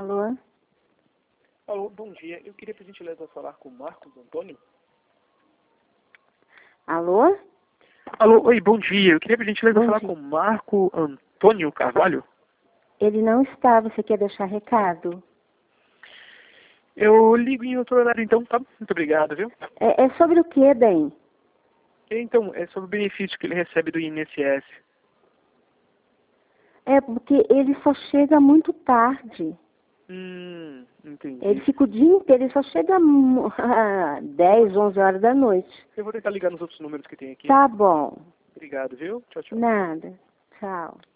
Alô? Alô, bom dia. Eu queria, por gentileza, falar com o Marcos Antônio. Alô? Alô, oi, bom dia. Eu queria, por gentileza, Bom falar dia. com o Marco Antônio Carvalho. Ele não está, você quer deixar recado? Eu ligo em outro horário, então, tá? Muito obrigado, viu? É sobre o que, bem? Então, é sobre o benefício que ele recebe do INSS. É porque ele só chega muito tarde. Entendi. Ele fica o dia inteiro, ele só chega 10, 11 horas da noite. Eu vou tentar ligar nos outros números que tem aqui. Tá bom. Obrigado, viu? Tchau, tchau. Nada. Tchau.